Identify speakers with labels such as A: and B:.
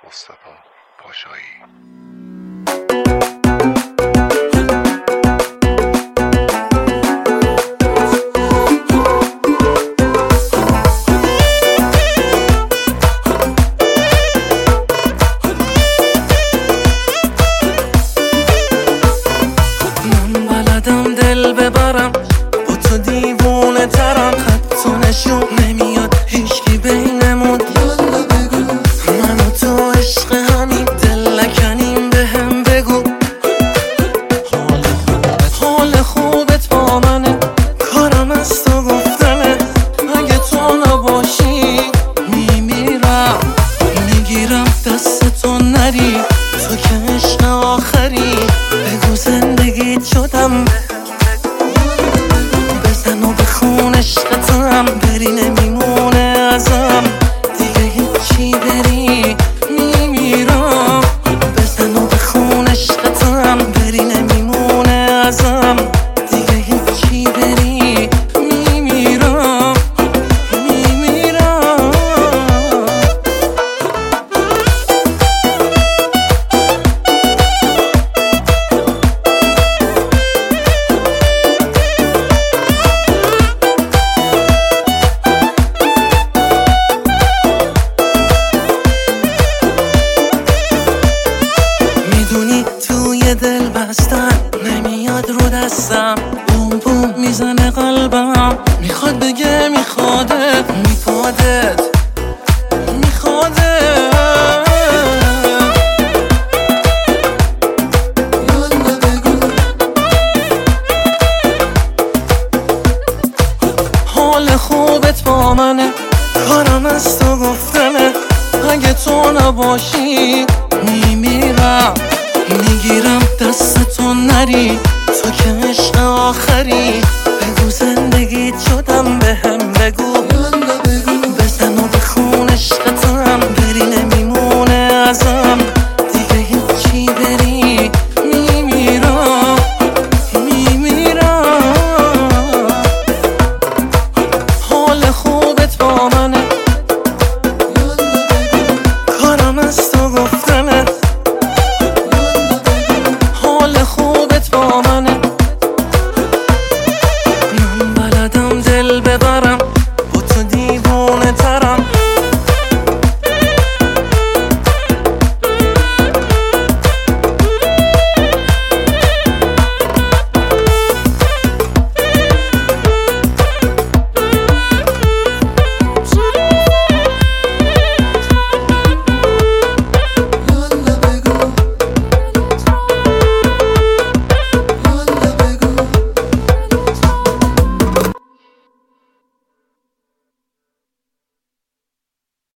A: مصطفی پاشایی.
B: من بلدم دل ببرم، با تو دیوونه ترم، خط تو نشون نمیاد هیچکی بینمون. یالا بگو من و تو عشق همین، دل نکنیم بهم بگو. حال خوبت با منه، کارم از تو گفتنه. اگه تو نباشی میمیرم، میگیرم دست تو نری، تو که عشق آخری. بگو زندگیت شدم، بزن و بخون عشقتم، بری نمیمونه ازم دیگه هیچی، بری میمیرم. بزن و بخون عشقتم، بری نمیمونه ازم دیگه هیچی، بری میمیرم میمیرم. میدونی توی دل بستن نمیاد رو دستم، بوم بوم میزنه قلبم، میخواد بگه میخوادت، میخوادت میخوادت. یالا بگو حال خوبت با منه، کارم از تو گفتنه. اگه تو نباشی میمیرم، میگیرم دست تو نری، تو که عشق آخری.